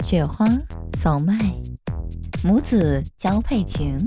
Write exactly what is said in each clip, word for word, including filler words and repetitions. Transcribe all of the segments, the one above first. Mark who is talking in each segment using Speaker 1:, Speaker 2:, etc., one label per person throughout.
Speaker 1: 雪花扫脉，母子交配情。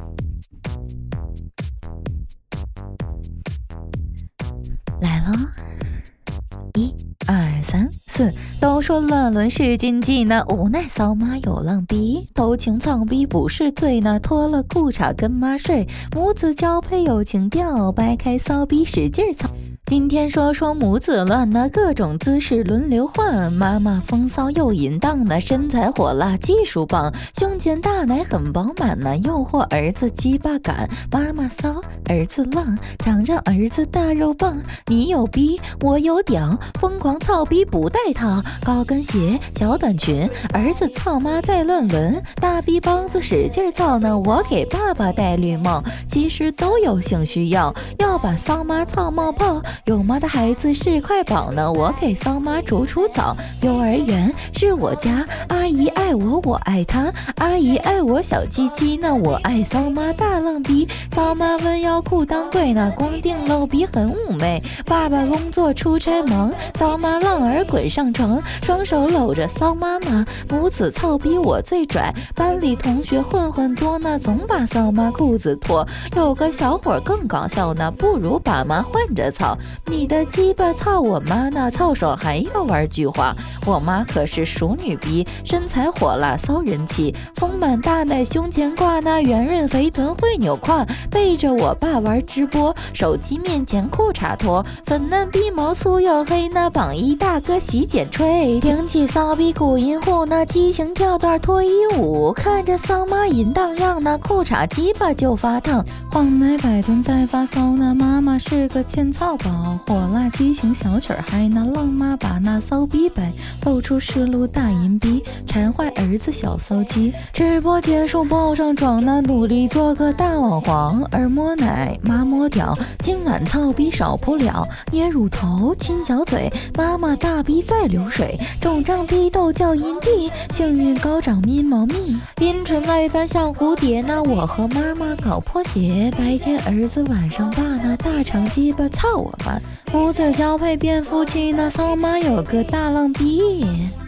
Speaker 1: 来了，一二三四，都说乱伦是禁忌呢，无奈骚妈有浪逼，偷情操逼不是罪呢，脱了裤衩跟妈睡，母子交配有情调，掰开骚逼使劲操。今天说说母子乱呢，各种姿势轮流换，妈妈风骚又淫荡呢，身材火辣技术棒，胸前大奶很饱满呢，诱惑儿子鸡巴感，妈妈骚儿子浪，尝尝儿子大肉棒，你有逼我有屌，疯狂操逼不带套，高跟鞋小短裙，儿子操妈在乱伦，大逼帮子使劲操呢，我给爸爸戴绿帽，其实都有性需要，要把骚妈操冒泡，有妈的孩子是块宝呢，我给骚妈煮煮澡，幼儿园是我家，阿姨爱我我爱她，阿姨爱我小鸡鸡呢，我爱骚妈大浪逼，骚妈弯腰裤裆贵呢，光腚露鼻很妩媚，爸爸工作出差忙，骚妈浪儿滚上床，双手搂着骚妈妈，母子操逼我最拽，班里同学混混多呢，总把骚妈裤子脱，有个小伙更搞笑呢，不如把妈换着操，你的鸡巴操我妈呢，操爽还要玩菊花，我妈可是熟女逼，身材火辣骚人气，丰满大奶胸前挂那圆润肥臀会扭胯，背着我爸玩直播，手机面前裤衩脱，粉嫩逼毛粗又黑，那榜一大哥洗剪吹，挺起骚逼鼓音户，那激情跳段脱衣舞，看着骚妈淫荡样，那裤衩鸡巴就发烫，晃奶摆臀在发骚，那妈妈是个欠操宝，火辣激情小曲儿嗨，那浪妈把那骚逼摆，露出湿漉大银逼，馋坏儿子小骚鸡，直播结束抱上床，那努力做个大网黄，儿摸奶妈摸屌，今晚操逼少不了，捏乳头亲小嘴，妈妈大逼在流水，肿胀逼斗叫阴蒂，幸运高涨阴毛密，阴唇外翻像蝴蝶，那我和妈妈搞破鞋，白天儿子晚上爸那大长鸡巴操我妈，母子交配变夫妻，那骚妈有个大浪逼。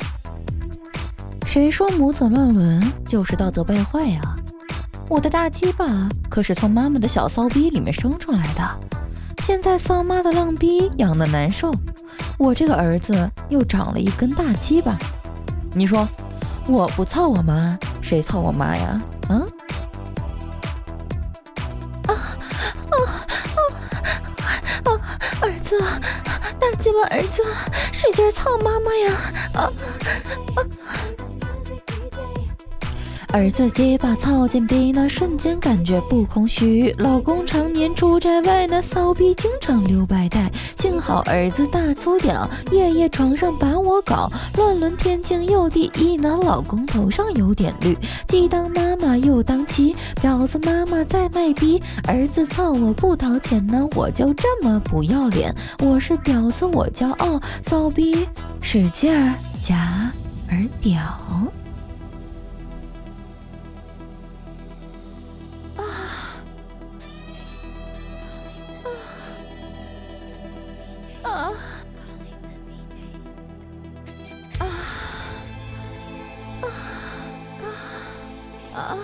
Speaker 1: 谁说母子乱伦就是道德败坏呀、啊？我的大鸡巴可是从妈妈的小骚逼里面生出来的，现在骚妈的浪逼养得难受，我这个儿子又长了一根大鸡巴，你说我不操我妈，谁操我妈呀？嗯？啊啊啊啊！儿子，大鸡巴儿子，使劲操妈妈呀！啊啊！儿子鸡巴操进逼，那瞬间感觉不空虚，老公常年出差外，那骚逼经常留白带，幸好儿子大粗屌，夜夜床上把我搞，乱伦天经又第一，那老公头上有点绿，既当妈妈又当妻，婊子妈妈在卖逼，儿子操我不掏钱呢，我就这么不要脸，我是婊子我骄傲，骚逼使劲儿夹儿屌。啊啊啊啊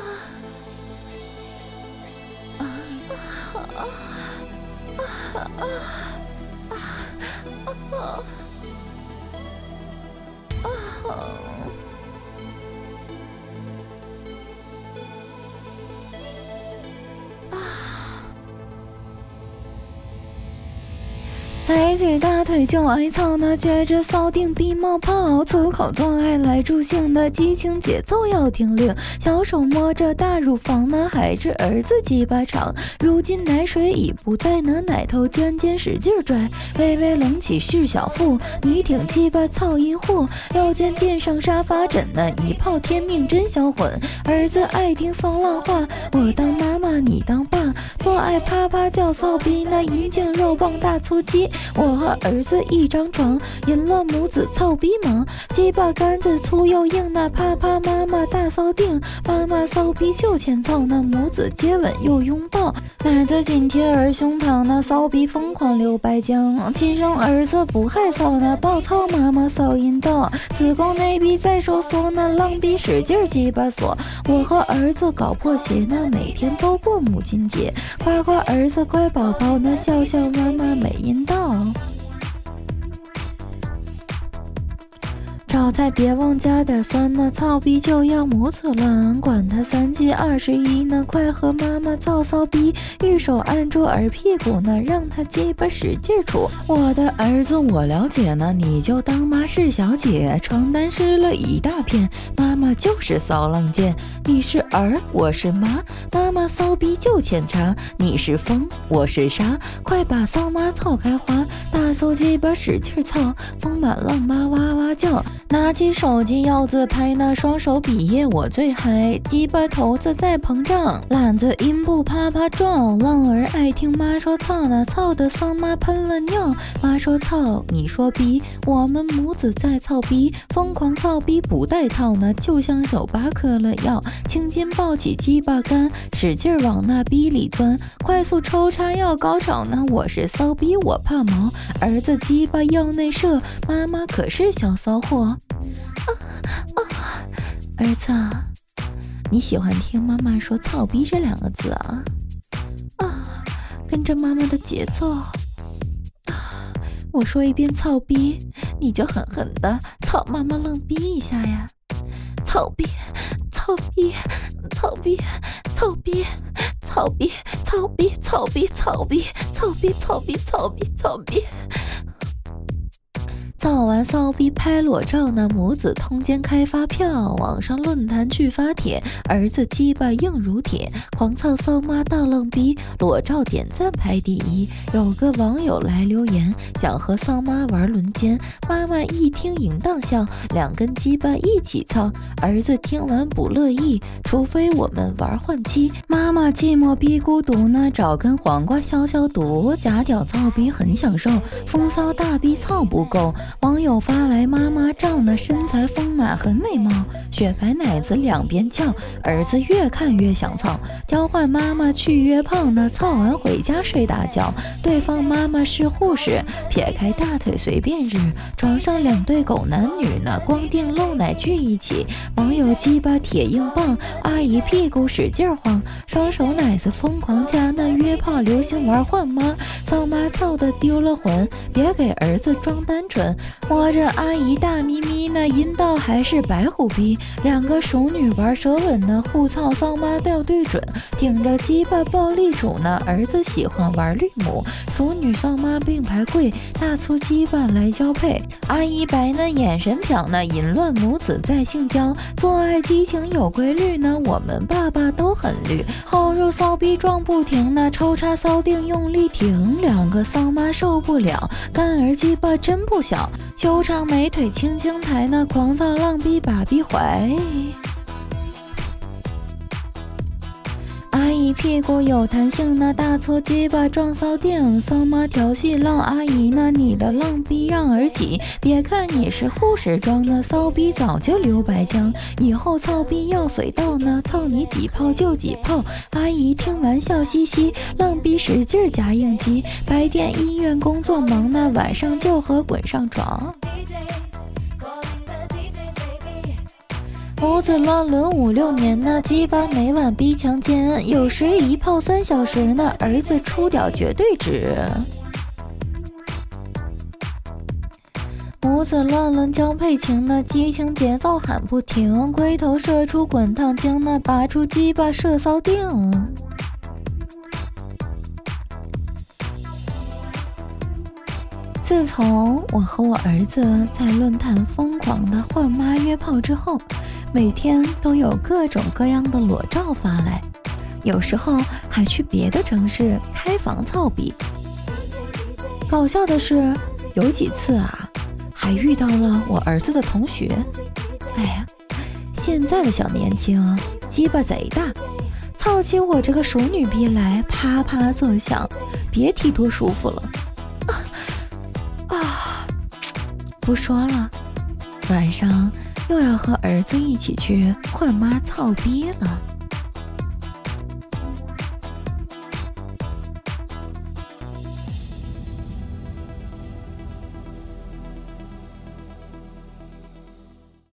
Speaker 1: 抬起大腿就爱操，那撅着骚腚逼冒泡，粗口做爱来助兴的激情节奏要听令，小手摸着大乳房，那还是儿子鸡巴长，如今奶水已不在，那奶头尖尖使劲拽，微微隆起是小腹，你挺鸡巴操阴户，腰间垫上沙发枕，那一炮天命真销魂，儿子爱听骚浪话，我当妈妈你当爸，做爱啪啪叫骚逼，那阴茎肉棒大粗鸡，我我和儿子一张床，淫乱母子操逼忙，鸡巴杆子粗又硬，那啪啪妈妈大骚腚，妈妈骚逼就欠操，那母子接吻又拥抱，奶子紧贴儿胸膛，那骚逼疯狂流白浆，亲生儿子不害臊，那暴操妈妈骚阴道，子宫内壁在收缩，那浪逼使劲鸡巴锁，我和儿子搞破鞋，那每天都过母亲节，夸夸儿子乖宝宝，那笑笑妈妈美阴道。炒菜别忘加点酸，那操逼就要母子乱，管他三七二十一，那快和妈妈操骚逼，玉手按住儿屁股，那让他鸡巴使劲杵。我的儿子我了解呢，你就当妈是小姐，床单湿了一大片，妈妈就是骚浪贱，你是儿我是妈，妈妈骚逼就欠查，你是风我是沙，快把骚妈操开花，大骚鸡巴使劲操，丰满浪妈哇哇叫。拿起手机要自拍，那双手比耶我最嗨，鸡巴头子在膨胀，懒子阴部啪啪撞，浪儿爱听妈说操，那操的骚妈喷了尿，妈说操你说逼，我们母子在操逼，疯狂操逼不带套，那就像手把嗑了药，青筋抱起鸡巴杆，使劲往那逼里钻，快速抽插要高潮，那我是骚逼我怕毛，儿子鸡巴要内射，妈妈可是小骚货。啊啊，儿子，你喜欢听妈妈说操逼这两个字啊？啊，跟着妈妈的节奏。啊，我说一遍操逼，你就狠狠的操妈妈愣逼一下呀！操逼，操逼，操逼，操逼，操逼，操逼，操逼，操逼，操逼，操逼，操逼，操逼。操完骚逼拍裸照，那母子通奸开发票，网上论坛去发帖，儿子鸡巴硬如铁，狂操骚妈大愣逼，裸照点赞排第一。有个网友来留言，想和骚妈玩轮奸，妈妈一听淫荡笑，两根鸡巴一起操，儿子听完不乐意，除非我们玩换妻，妈妈寂寞逼孤独呢，找根黄瓜消消毒，假屌操逼很享受，风骚大逼操不够。网友发来妈妈照，那身材丰满很美貌，雪白奶子两边翘，儿子越看越想操，交换妈妈去约炮，那操完回家睡大觉，对方妈妈是护士，撇开大腿随便日，床上两对狗男女呢，光腚露奶聚一起，网友鸡巴铁硬棒，阿姨屁股使劲晃，双手奶子疯狂夹，那约炮流行玩换妈，操妈操的丢了魂，别给儿子装单纯，摸着阿姨大咪咪呢，阴道还是白虎逼，两个熟女玩舌吻呢，互操骚妈都要对准，顶着鸡巴暴力主呢，儿子喜欢玩绿母，熟女骚妈并排跪，大粗鸡巴来交配，阿姨白呢眼神瞟呢，淫乱母子在性交，做爱激情有规律呢，我们爸爸都很绿，后入骚逼撞不停呢，抽插骚腚用力挺，两个骚妈受不了，干儿鸡巴真不小，修长美腿轻轻抬，那狂躁浪逼把逼怀，阿姨屁股有弹性，那大粗鸡巴撞骚腚，骚妈调戏浪阿姨，那你的浪逼让儿挤，别看你是护士装，那骚逼早就流白浆，以后操逼要水到呢，操你几炮就几炮，阿姨听完笑嘻嘻，浪逼使劲夹应激，白天医院工作忙，那晚上就和滚上床。母子乱伦五六年呢，鸡巴每晚逼强奸，有时一炮三小时呢，儿子出屌绝对值。母子乱伦交配情呢，激情节奏喊不停，龟头射出滚烫精呢，拔出鸡巴射骚腚。自从我和我儿子在论坛疯狂的换妈约炮之后，每天都有各种各样的裸照发来，有时候还去别的城市开房操逼。搞笑的是，有几次啊，还遇到了我儿子的同学。哎呀，现在的小年轻鸡巴贼大，操起我这个熟女逼来啪啪作响，别提多舒服了。 不说了，晚上又要和儿子一起去换妈操逼了。